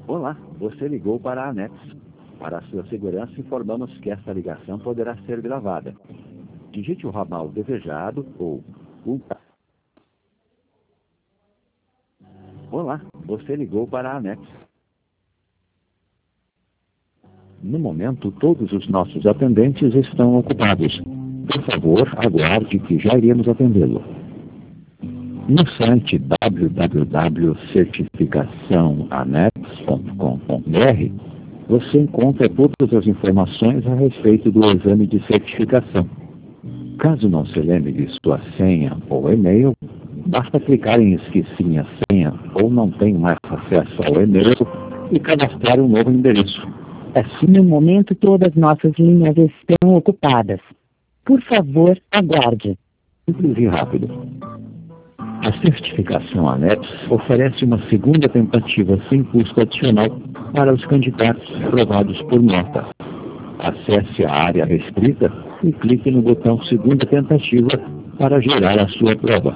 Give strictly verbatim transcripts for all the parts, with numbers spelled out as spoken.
Olá, você ligou para a ANEX. Para a sua segurança, informamos que esta ligação poderá ser gravada. Digite o ramal desejado ou um... Olá, você ligou para a ANEX. No momento, todos os nossos atendentes estão ocupados. Por favor, aguarde que já iremos atendê-lo. No site w w w ponto certificação anex ponto com ponto b r você encontra todas as informações a respeito do exame de certificação. Caso não se lembre de sua senha ou e-mail, basta clicar em Esqueci minha senha ou não tenho mais acesso ao e-mail e cadastrar um novo endereço. Assim, no momento, todas nossas linhas estão ocupadas. Por favor, aguarde. Simples e rápido. A certificação ANEX oferece uma segunda tentativa sem custo adicional para os candidatos aprovados por nota. Acesse a área restrita e clique no botão Segunda Tentativa para gerar a sua prova.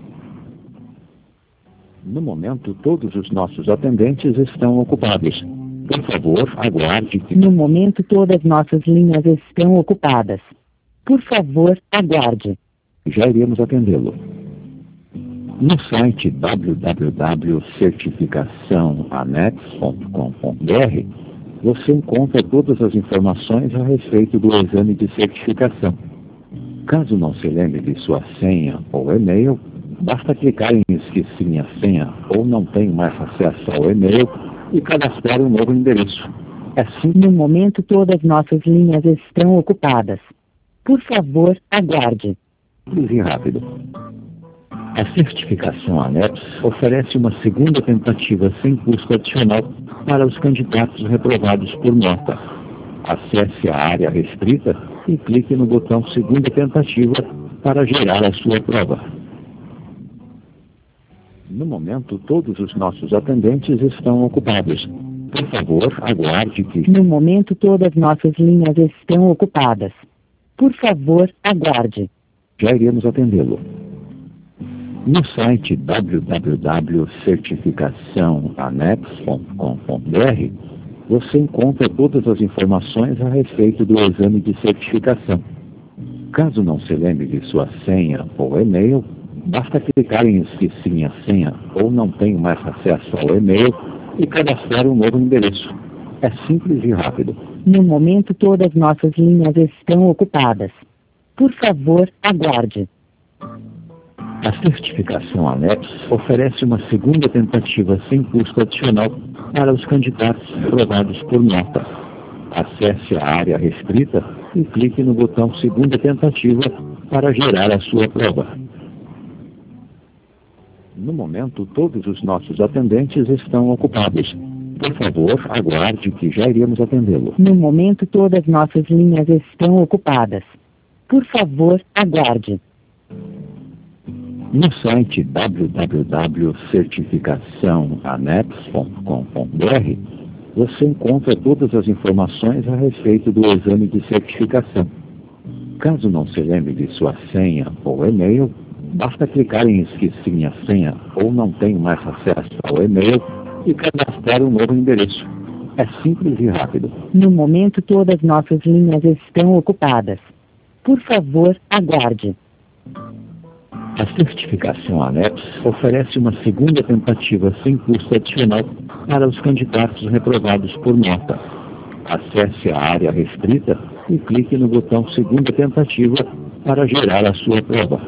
No momento, todos os nossos atendentes estão ocupados. Por favor, aguarde que... No momento, todas nossas linhas estão ocupadas. Por favor, aguarde. Já iremos atendê-lo. No site w w w ponto certificação anex ponto com ponto b r você encontra todas as informações a respeito do exame de certificação. Caso não se lembre de sua senha ou e-mail, basta clicar em Esqueci minha senha ou não tenho mais acesso ao e-mail e cadastrar um novo endereço. Assim, no momento, todas nossas linhas estão ocupadas. Por favor, aguarde. Simples e rápido. A certificação ANEX oferece uma segunda tentativa sem custo adicional para os candidatos reprovados por nota. Acesse a área restrita e clique no botão Segunda Tentativa para gerar a sua prova. No momento, todos os nossos atendentes estão ocupados. Por favor, aguarde que... No momento, todas nossas linhas estão ocupadas. Por favor, aguarde. Já iremos atendê-lo. No site w w w ponto certificação anex ponto com ponto b r você encontra todas as informações a respeito do exame de certificação. Caso não se lembre de sua senha ou e-mail, basta clicar em Esqueci minha senha ou não tenho mais acesso ao e-mail e cadastrar um novo endereço. É simples e rápido. No momento, todas nossas linhas estão ocupadas. Por favor, aguarde. A certificação ANEX oferece uma segunda tentativa sem custo adicional para os candidatos aprovados por nota. Acesse a área restrita e clique no botão Segunda Tentativa para gerar a sua prova. No momento, todos os nossos atendentes estão ocupados. Por favor, aguarde que já iremos atendê-lo. No momento, todas nossas linhas estão ocupadas. Por favor, aguarde. No site w w w ponto certificação anex ponto com ponto b r você encontra todas as informações a respeito do exame de certificação. Caso não se lembre de sua senha ou e-mail, basta clicar em Esqueci minha senha ou não tenho mais acesso ao e-mail e cadastrar um novo endereço. É simples e rápido. No momento, todas nossas linhas estão ocupadas. Por favor, aguarde. A certificação ANEX oferece uma segunda tentativa sem custo adicional para os candidatos reprovados por nota. Acesse a área restrita e clique no botão Segunda Tentativa para gerar a sua prova.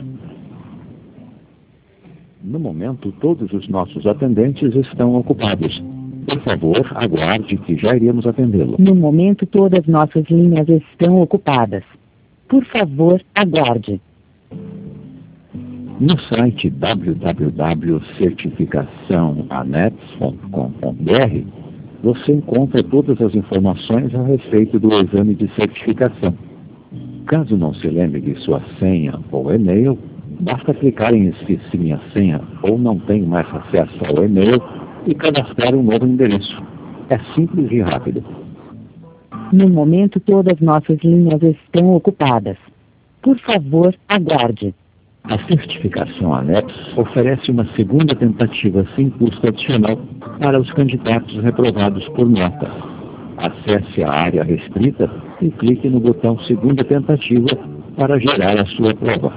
No momento, todos os nossos atendentes estão ocupados. Por favor, aguarde que já iremos atendê-lo. No momento, todas nossas linhas estão ocupadas. Por favor, aguarde. No site w w w ponto certificação anex ponto com ponto b r você encontra todas as informações a respeito do exame de certificação. Caso não se lembre de sua senha ou e-mail, basta clicar em Esqueci minha senha ou não tenho mais acesso ao e-mail e cadastrar um novo endereço. É simples e rápido. No momento, todas nossas linhas estão ocupadas. Por favor, aguarde. A certificação ANEPS oferece uma segunda tentativa sem custo adicional para os candidatos reprovados por nota. Acesse a área restrita e clique no botão Segunda Tentativa para gerar a sua prova.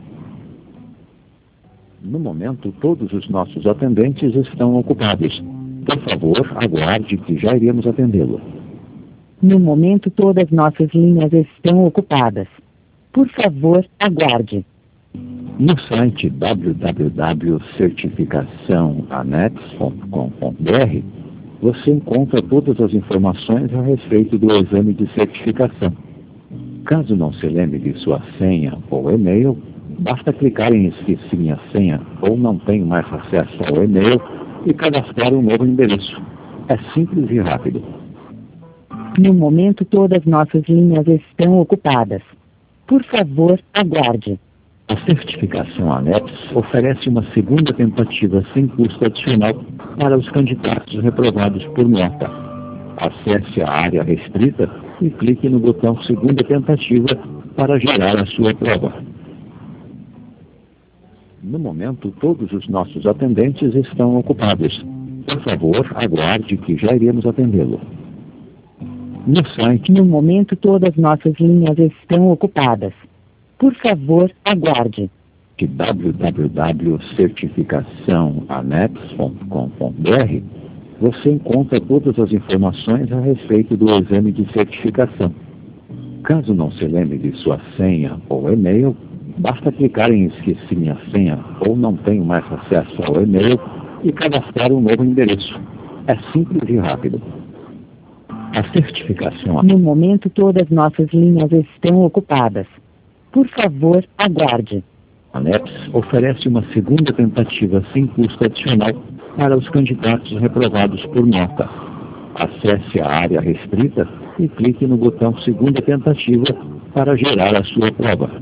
No momento, todos os nossos atendentes estão ocupados. Por favor, aguarde que já iremos atendê-lo. No momento, todas nossas linhas estão ocupadas. Por favor, aguarde. No site w w w ponto certificação aneps ponto com ponto b r você encontra todas as informações a respeito do exame de certificação. Caso não se lembre de sua senha ou e-mail, basta clicar em Esqueci minha senha ou não tenho mais acesso ao e-mail e cadastrar um novo endereço. É simples e rápido. No momento, todas nossas linhas estão ocupadas. Por favor, aguarde. A certificação ANEPS oferece uma segunda tentativa sem custo adicional para os candidatos reprovados por nota. Acesse a área restrita e clique no botão Segunda Tentativa para gerar a sua prova. No momento, todos os nossos atendentes estão ocupados. Por favor, aguarde que já iremos atendê-lo. No site... No momento, todas nossas linhas estão ocupadas. Por favor, aguarde. w w w ponto certificação aneps ponto com ponto b r você encontra todas as informações a respeito do exame de certificação. Caso não se lembre de sua senha ou e-mail, basta clicar em Esqueci minha senha ou não tenho mais acesso ao e-mail e cadastrar um novo endereço. É simples e rápido. A certificação... No momento, todas nossas linhas estão ocupadas. Por favor, aguarde. A ANEPS oferece uma segunda tentativa sem custo adicional para os candidatos reprovados por nota. Acesse a área restrita e clique no botão Segunda Tentativa para gerar a sua prova.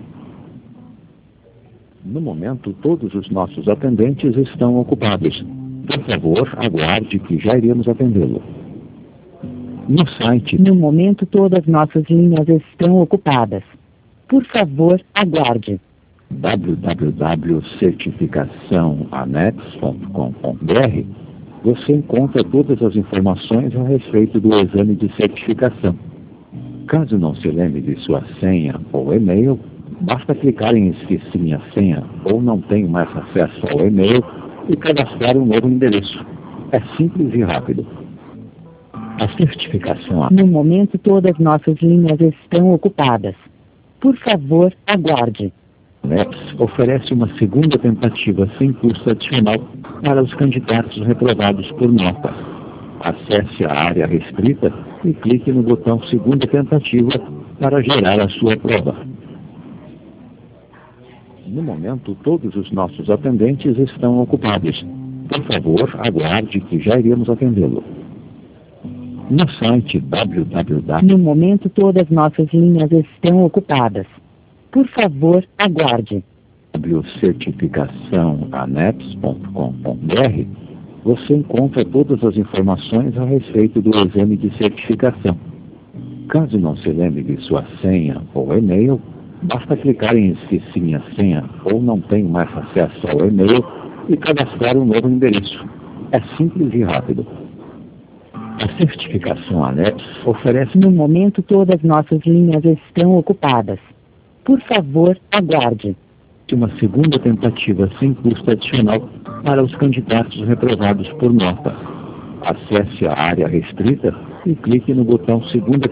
No momento, todos os nossos atendentes estão ocupados. Por favor, aguarde que já iremos atendê-lo. No site... No momento, todas nossas linhas estão ocupadas. Por favor, aguarde. w w w ponto certificação aneps ponto com ponto b r você encontra todas as informações a respeito do exame de certificação. Caso não se lembre de sua senha ou e-mail, basta clicar em Esqueci minha senha ou não tenho mais acesso ao e-mail e cadastrar um novo endereço. É simples e rápido. A certificação... No momento, todas nossas linhas estão ocupadas. Por favor, aguarde. A ANEPS oferece uma segunda tentativa sem custo adicional para os candidatos reprovados por nota. Acesse a área restrita e clique no botão Segunda Tentativa para gerar a sua prova. No momento, todos os nossos atendentes estão ocupados. Por favor, aguarde que já iremos atendê-lo. No site w w w... No momento, todas nossas linhas estão ocupadas. Por favor, aguarde. certificação aneps ponto com ponto b r você encontra todas as informações a respeito do exame de certificação. Caso não se lembre de sua senha ou e-mail, basta clicar em Esqueci minha senha ou não tenho mais acesso ao e-mail e cadastrar um novo endereço. É simples e rápido. A certificação ANEPS oferece... No momento, todas nossas linhas estão ocupadas. Por favor, aguarde. Uma segunda tentativa sem custo adicional para os candidatos reprovados por nota. Acesse a área restrita e clique no botão Segunda